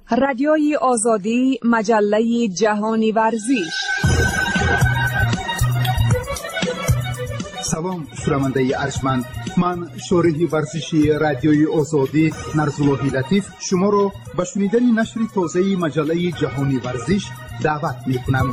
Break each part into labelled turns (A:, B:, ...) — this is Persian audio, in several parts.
A: رادیوی آزادی، مجله جهانی ورزش.
B: سلام شنونده ارجمند، من شارح ورزشی رادیوی آزادی نرزالله لطیف شما را به شنیدن نشر تازه مجله جهانی ورزش دعوت می‌کنم.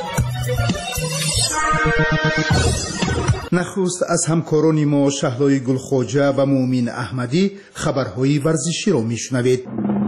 B: نخست از همکاران ما شهلای گلخواجه و مومین احمدی خبرهای ورزشی را میشنوید.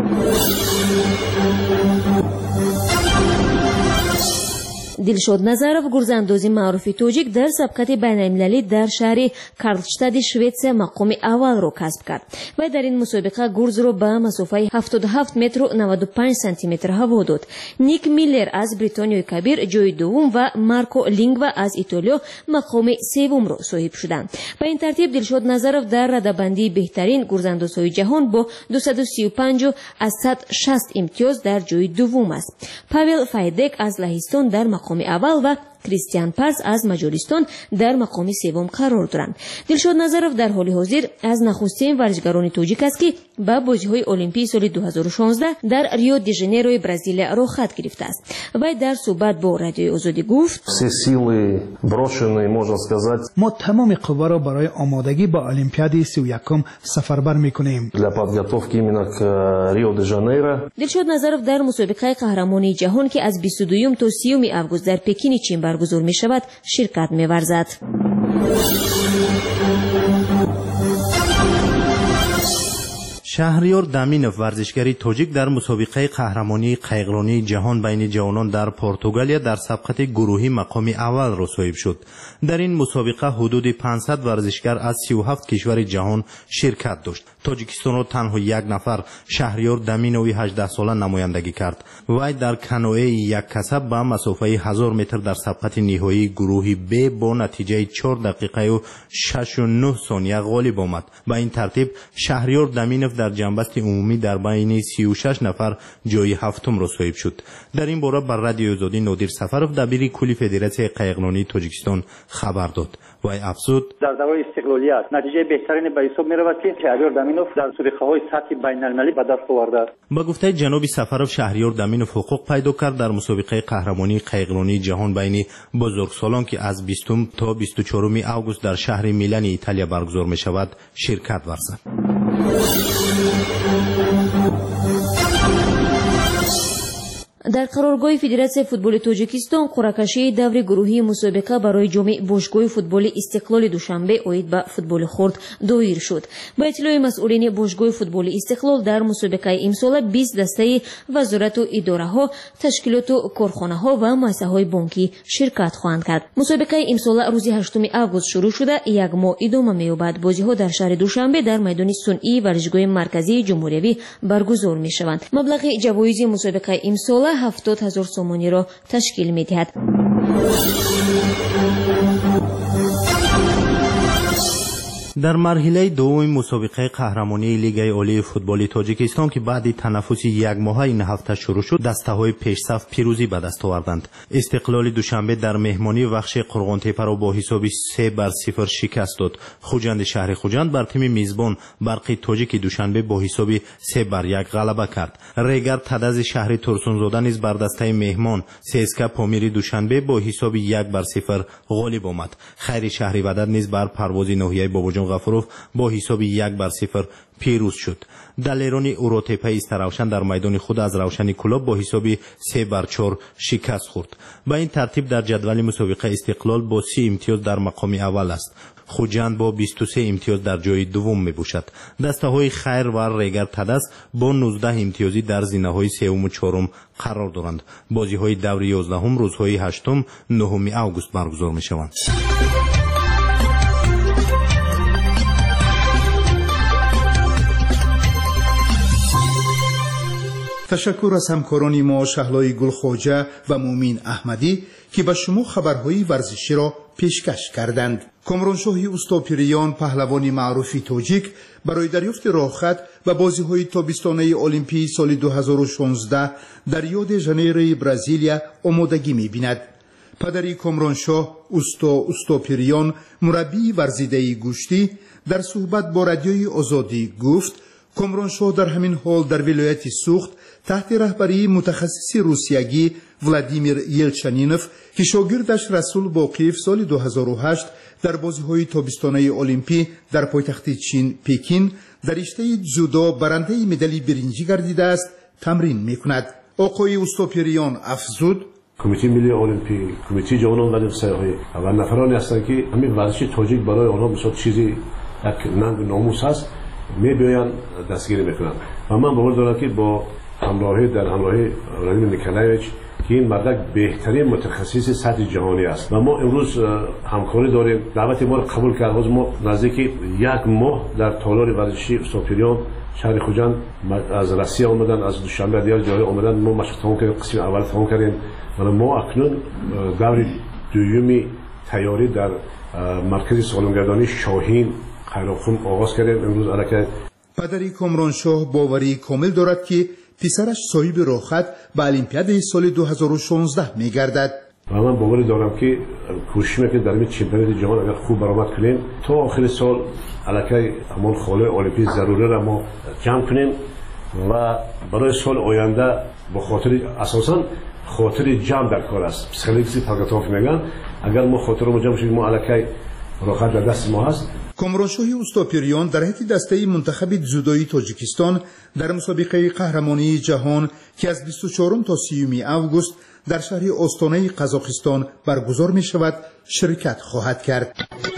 C: دلشاد نظرов гурзандози маъруфи тоҷик дар сабқати байналмилалӣ дар шаҳри Карлштади Шветсия мақоми аввалро касб кард. Вай дар ин мусобиқа гурзро ба масофаи 77 метру 95 сантиметр ҳаво дод. Ник Миллер аз Бритониёи Кабир ҷои дуввум ва Марко Лингва аз Итолиё мақоми севумро соҳиб шуданд. Ба ин тартиб Дилшод Назаров дар радабандии беҳтарин гурзандозҳои ҷаҳон бо 235 аз 160 имтиёз дар ҷои дуввум аст. Павел Файдек аз Лаҳистон дар мақоми аввал ва Кристиан Парс аз Маҷористон дар мақоми севум қарор доранд. Дилшод Назаров дар ҳоли ҳозир аз нахустин варзишгарони тоҷик аст ки ба бозиҳои олимпии соли 2016 дар Рио де Жанейрои Бразилия рохат гирифтааст. Вай дар суҳбат бо Радиои Озодӣ гуфт:
B: мо тамоми қувваро барои омодагӣ ба олимпиадаи 31 сафарбар мекунем.
C: Дилшод Назаров дар мусобиқаи қаҳрамонии ҷаҳон ки аз 22 то 30 август дар Пекини Чин баргузор мешавад ширкат меварзад.
D: شهریار دامینوف ورزشگری توجیک در مسابقه قهرمانی قایقرانی جهان بین جوانان در پرتغالیا در سبقت گروهی مقام اول را صاحب شد. در این مسابقه حدود 500 ورزشگر از 37 کشور جهان شرکت داشت. تاجیکستان را تنها یک نفر شهریار دامینوی 18 ساله نمایندگی کرد. وی در کنوئه یک کسب به مسافه 1000 متر در سبقت نهایی گروهی ب با نتیجه 4 دقیقه و 6.9 ثانیه غالب آمد. با این ترتیب شهریار دامینوف در جنبست عمومی در بین 36 نفر جای هفتم را صاحب شد. در این باره بر رادیوی آزادی نادر سفرов دبیر کلی فدراسیون قایقرانی تاجیکستان خبر داد. وی افزود:
E: در دوران استقلالیت نتیجه بهترین به حساب می‌رود که شهریار دامینوف در مسابقه‌های سطح بین‌المللی به دست آورده است.
D: با گفته جناب سفرov شهریار دامینوف حقوق پیدا کرد در مسابقه قهرمانی قایقرانی جهان بین بزرگسالان که از 20 تا 24 آگوست در شهر میلان ایتالیا برگزار می‌شود شرکت ورزد.
C: дар қароргоҳи Федератсияи футболи Тоҷикистон қуръакашии даври гурӯҳии мусобиқа барои ҷоми бошгоҳи футболи Истиқлоли Душанбе оид ба футболи хурд доир шуд. Ба иттилои масъулини бошгоҳи футболи Истиқлол дар мусобиқаи имсола 20 дастаи вазорату идораҳо, ташкилоту корхонаҳо ва муассисаҳои бонкӣ ширкат хоҳанд кард. Мусобиқаи имсола рӯзи 8 август шурӯъ шуда як моҳ идома меёбад. Бозиҳо дар шаҳри Душанбе дар майдони сунъии варзишгоҳи марказии ҷумҳуриявӣ баргузор мешаванд. маблағи ҷавоизи мусобиқаи имсола 70,000 сомониро ташкил медиҳад.
D: در مرحله دوم مسابقه قهرمانی لیگ عالی فوتبال تاجیکستان که بعد تنفس یک ماه این هفته شروع شد دسته‌های پیشصف پیروزی به دست آوردند. استقلال دوشنبه در مهمانی بخش قرغان‌تپه را با حساب 3-0 شکست داد. خوجند شهر خوجند بر تیم میزبان برق تاجیک دوشنبه با حساب 3-1 غلبه کرد. ریگر تدز شهر ترسونزاده نیز بر دسته مهمان سیسکا پامیر دوشنبه با حساب 1-0 غالب آمد. خیر شهری ودد نیز بر پرواز ناحیه باباجان غفوروف با حساب 1-0 پیروز شد. دلیرانی اوروتپه ایست روشن در میدان خود از روشنی کلاب با حساب 3-4 شکست خورد. با این ترتیب در جدول مسابقه استقلال با 30 امتیاز در مقام اول است. خوجند با 23 امتیاز در جای دوم می باشد. دسته های خیر و ریگر تدس با 19 امتیازی در زینه های سوم و چهارم قرار دارند. بازی های دور 11 روزهای 8 و 9 آگوست برگزار می شوند.
B: تشکر از همکاران ما شهلای گلخواجه و مومین احمدی که به شما خبرهای ورزشی را پیشکش کردند. کامرانشاه استاپیریان پهلوان معروف تاجیک برای دریافت راهخط و بازی‌های تابستانه المپیک سال 2016 در ریو د ژانیروی برزیلیا آمادگی می‌بیند. پدری کامرانشاه استاپیریان مربی ورزیده گوشتی در صحبت با رادیوی آزادی گفت کامرانشاه در همین حال در ولایت سوخت تحت رهبری متخصص روسیگی ولادیمیر یلچنینوف که شاگردش رسول باقیف سال 2008 در بازی‌های تابستانه المپی در پایتخت چین پکین در رشته جودو برنده مدال برنجی گردیده است تمرین می‌کند. آقای اوستاپیریان افزود:
F: کمیته ملی المپی، کمیته جهانی ورزش‌های و نفرانی هستند که همین ورزش تاجیک برای آنها بسیار چیزی یک ننگ ناموس است، می‌بینن دستگیری می‌کنند و من باور دارم که با همراهی ولادیمیر نیکولایویچ که این مرد بهترین متخصص سطح جهانی است و ما امروز همکاری داریم. دعوت ما را قبول کرد. ما نزدیک یک ماه در تالار ورزشی اوستاپیریان شهر خوجند از روسیه آمدن، از دوشنبه دیگر جای آمدن. ما مشق تمام کردیم، قسم اول تمام کردیم و ما اکنون دور دومی تیاری در مرکز سالنگردانی شاهین خیرخون آغاز کردیم. امروز علاقه
B: پدری کامرانشاه باوری کامل دارد که پسرش صاحب راحت به المپیاد سال 2016 می‌گردد.
F: و من باور دارم که کوشش می‌کنیم در این چمپیونات جهان اگر خوب برآمد کنیم تا آخر سال علاقه همان خاله المپی ضروری را ما جمع کنیم و برای سال آینده با خاطر اساساً خاطر جمع در کار است. پسیکولوژی پاگاتوف میگن اگر ما خاطرمون جمع شیم ما علاقه راحت در دست ما هست.
B: کامرانشاه اوستاپیریان در حیط دسته منتخب جودویی تاجیکستان در مسابقه قهرمانی جهان که از 24 تا 30 اوگوست در شهر آستانه قزاقستان برگزار می شود شرکت خواهد کرد.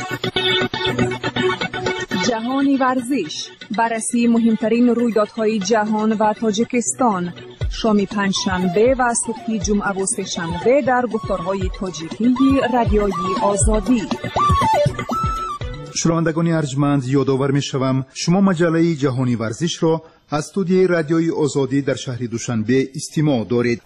A: جهانی ورزش، بررسی مهمترین رویدادهای جهان و تاجیکستان، شام پنجشنبه و صبح جمعه و سه‌شنبه در گفتارهای تاجیکی رادیویی آزادی.
B: شنوندگان ارجمند، یادآور می‌شوم شما مجله جهانی ورزش را از استودیوی رادیویی آزادی در شهر دوشنبه استماع دارید.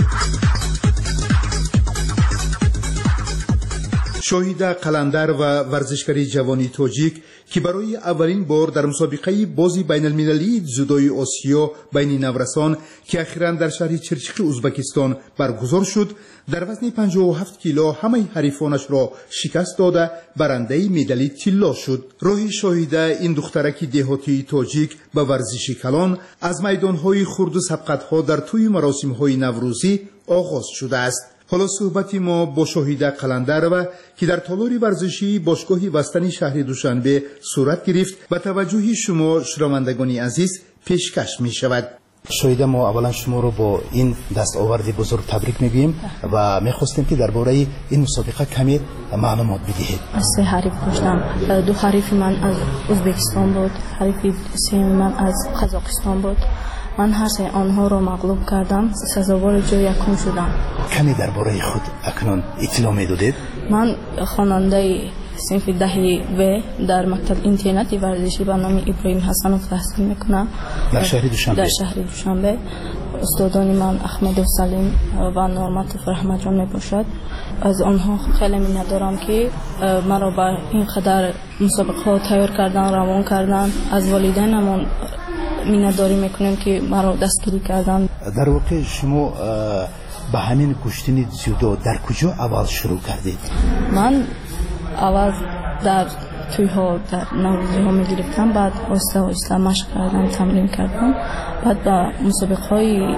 B: شاهد قلندر و ورزشکاری جوانی تاجیک که برای اولین بار در مسابقه بازی بین المللی جودوی آسیا بین نورسان که اخیراً در شهر چرچیق ازبکستان برگزار شد در وزن 57 کیلو همه حریفانش را شکست داده برنده مدال طلا شد. راه شاهد این دخترک دهاتی تاجیک به ورزش کلان از میدانهای خرد و سبقت‌ها در طی مراسم‌های نوروزی آغاز شده است. حالا صحبتی ما با شاهد قلندر و که در تالار ورزشی باشگاه وستنی شهر دوشنبه صورت گرفت و توجه شما شنوندگان عزیز پیشکش می شود.
G: شاهد ما اولا شما رو با این دستاورد بزرگ تبریک میگیم و میخواستیم که درباره این مسابقه کمی معلومات بدهید.
H: سه حریف داشتم، دو حریف من از ازبکستان بود، حریف سوم من از قزاقستان بود. من هر سه آنها را مغلوب کردم، سزاوار جای یکم شدم.
G: کمی درباره خود اکنون اطلاع میدادید؟
H: من خواننده صنف 10 و در مکتب اینترنتی ورزشی به نام ابراهیم حسنوف تحصیل میکنم
G: در شهر دوشنبه.
H: در شهر دوشنبه. استادان من احمد سلیم و نورمت رحمت جان میباشد. از آنها خیلی منت دارم که مرا به این قدر مسابقه ها تیار کردن، روان کردن. از والدینم منتداری میکنیم که مرا دستگیری کردن.
G: در واقع شما به همین کشتن جودو در کجا اول شروع کردید؟
H: من اول در توی‌ها در نوروزی‌ها میگرفتم، بعد آهسته آهسته مشق کردم، تمرین کردم، بعد به مسابقه‌های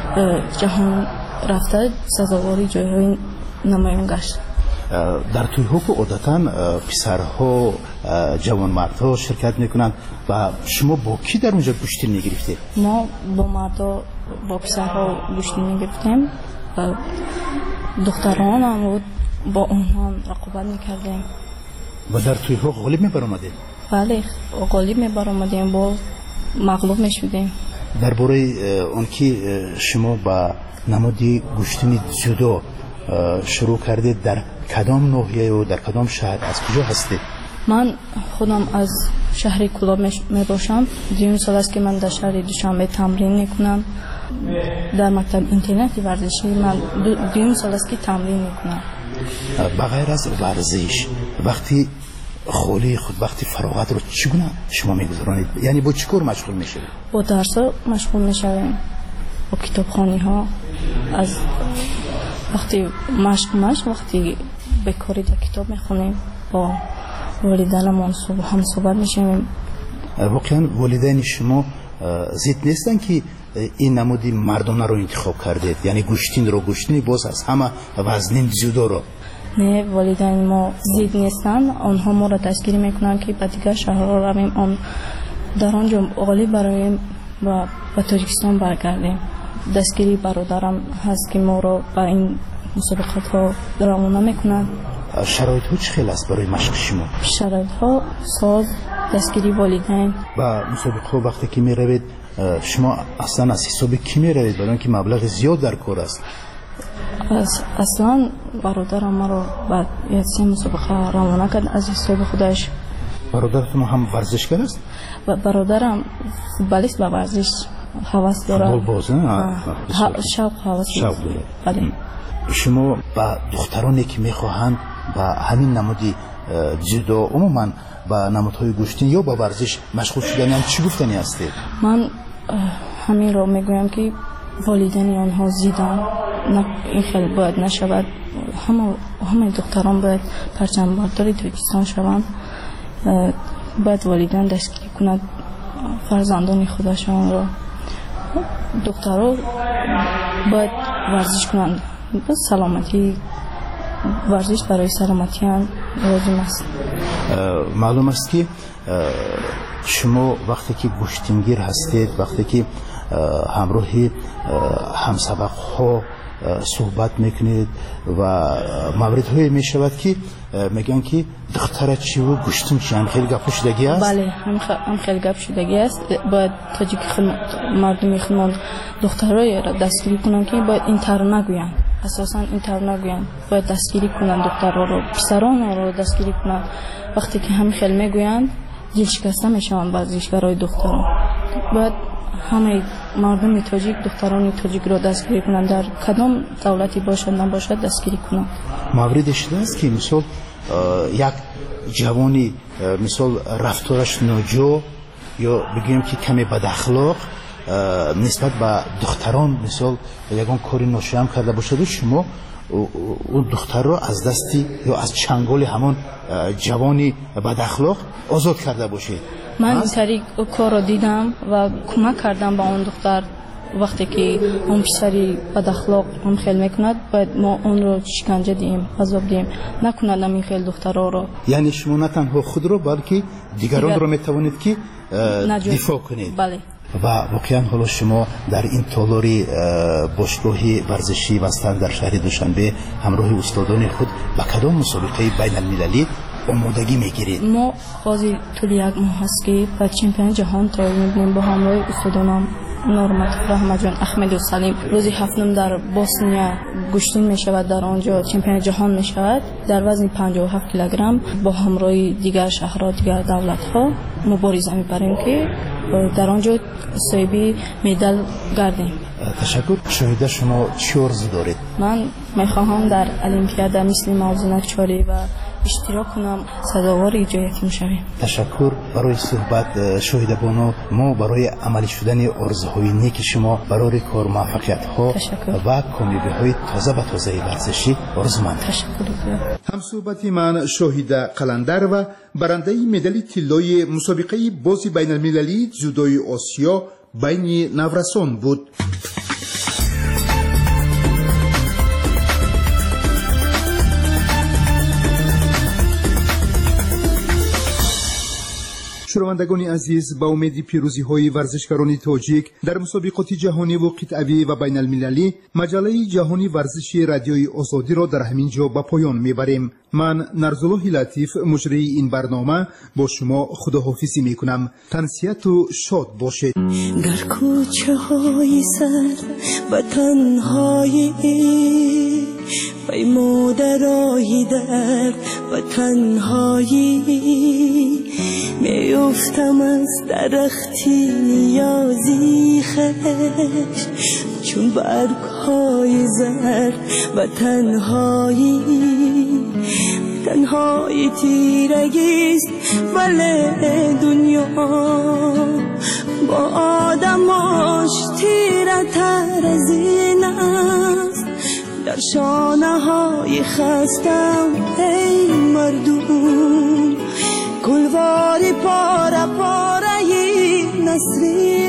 H: جهان رفته سزاواری جای‌های نمایان گشت.
G: در توی‌ها که عادتاً پسرها جوانمردها شرکت میکنند و شما با کی در اونجا کشتی میگرفتید؟
H: ما با مردا با پسرها کشتی میگرفتیم، دختران هم با اونها رقابت میکردیم.
G: و در توی‌ها غالب میبرآمدید؟
H: بله، غالب میبرآمدیم، با مغلوب میشدیم.
G: درباره اون که شما با نمادی کشتی جودو شروع کردید در کدام ناحیه و در کدام شهر، از کجا هستید؟
H: من خودم از شهر کلاب میباشم. 2 سال است که من در شهر دوشنبه تمرین میکنم. در مکتب اینترنتی ورزشی من 2 سال است که تمرین میکنم.
G: بغیر از ورزش وقتی خالی خود وقتی فراغت رو چگونه شما میگذرانید؟ یعنی با چیکار مشغول میشید؟
H: با درس مشغول میشویم، با کتابخوانی ها. از وقتی مشق وقتی بکاری در کتاب میخونیم، با والدینمون هم صحبت میشیم.
G: واقعا والدین شما ضد نیستن که این نمودی مردانه رو انتخاب کردید، یعنی گوشتین باز از همه وزنین زیودا رو؟
H: نه، والدین ما ضد نیستن، آنها ما را دستگیری میکنن که به دیگر شهرها رویم، در آنجا غالب برایم و به تاجیکستان برگردیم. دستگیری برادرم هست که ما را به این مسابقات ها روانه میکنن.
G: شرایط ها چه خیلی است برای مشق شما؟ شرایط
H: ها ساز، دستگیری والدین.
G: و مسابقه ها وقتی که می روید شما اصلا از حساب کی می روید؟ برای اینکه مبلغ زیاد در کار است.
H: اصلا برادرم ما را به یه مسابقه روانه کرد از حساب خودش.
G: برادرتون هم ورزشگر است؟
H: برادرم فوتبالیست، به ورزش هوس داره.
G: فوتبال باز نه؟
H: شوق هوس
G: داره.
H: بله.
G: شما با دخترانی که میخواهند با همین نمودی جودو عموما با نمودهای گوشتین یا با ورزش مشغول شدن هم چی گفتنی هستید؟
H: من همین رو میگویم که والدین آنها زیدن، این خیلی باید نشود. همه دختران باید پرچم برداری تاجیکستان شوند. باید والدین دستگیری کنند فرزندان خودشان را. دخترها باید ورزش کنند. سلامتی، ورزش برای سلامتی هم لازم است.
G: معلوم است که شما وقتی که گوشتینگیر هستید، وقتی که همراه همسبق ها صحبت میکنید و مورد های میشود که میگن که دختره چی و گوشتین چی، هم خیلی گپ شدگی است؟
H: بله، هم خیلی گپ شدگی است. باید تاجیک مردمی خودمان دخترای را دستگیری کنن که باید این طرح نگوین، اساسا این طرح نگوین، باید دستگیری کنن دخترها رو، پسران رو دستگیری کنن. وقتی که هم خیلی میگوین دل شکسته میشن ورزشکارای دختران. باید همه مردم تاجیک دختران تاجیک رو دستگیری کنن، در کدام دولتی باشد نباشد دستگیری کنن.
G: موردی شده است که مثلا یک جوانی مثلا رفتارش ناجور یا بگیم که کمی بد اخلاق نسبت به دختران مثلا یگان کاری ناشیان کرده باشد، شما اون دختر رو از دستی یا از چنگال همون جوانی بد اخلاق آزاد کرده باشید.
H: من این طریق کار رو دیدم و کمک کردم با اون دختر. وقتی که اون پسری بد اخلاق هم خیلی میکند باید ما اون رو شکنجه دیم، عذاب دیم، نکند این خیلی دخترها رو.
G: یعنی شما نه تنها خود رو بلکه دیگران رو میتوانید که دفاع کنید.
H: بله.
G: و واقعا حالا شما در این تالاری باشگاه ورزشی وستن در شهر دوشنبه همراه استادان خود به کدام مسابقه بین المللی آمادگی میگیرید؟
H: ما بازی طول یک ماه هست که به چمپیون جهان تیاری می‌کنیم با همراه استادانم نورمت رحمت جان احمد و سلیم. روزی هفتم در بوسنیا گوشتین میشود، در آنجا چمپیون جهان میشود در وزن 57 کیلوگرم. با همراه دیگر شهرها، دیگر دولت ها مبارزه می‌بریم که در آنجا صاحب مدال گردیم.
G: تشکر. شاهده شما چی آرزو دارید؟
H: من میخواهم در المپیاد مثل موضوع نقچاری و اشتراک کنم، سزاوار ایجاد شویم.
G: تشکر برای صحبت شاهده بانو. ما برای عملی شدن آرزوهای نیک شما برای کار موفقیت ها و کامیابی های تازه و تازه ورزشی آرزومند.
H: تشکر.
B: همصحبت من شاهده قلندر و برنده مدال طلای مسابقه بازی بین المللی جودوی آسیا بین نورسان بود. شنوندگان عزیز، با امید پیروزی های ورزشکاران تاجیک در مسابقات جهانی و قطعی و بین المللی، مجله جهانی ورزشی رادیوی آزادی را در همین جا به پایان میبریم. من نرزالله لطیف مجری این برنامه با شما خداحافظی میکنم. تنسیت و شاد باشید.
I: در کوچه های سر و تنهایی پیمودرایی در و تنهایی میفتم از درختی نیازی خش چون برگ های زر و تنهایی تیرگیست ولی دنیا با آدماش تیره تر از این است. در شانه های خستم ای مردم گلواری پاره پاره نسرین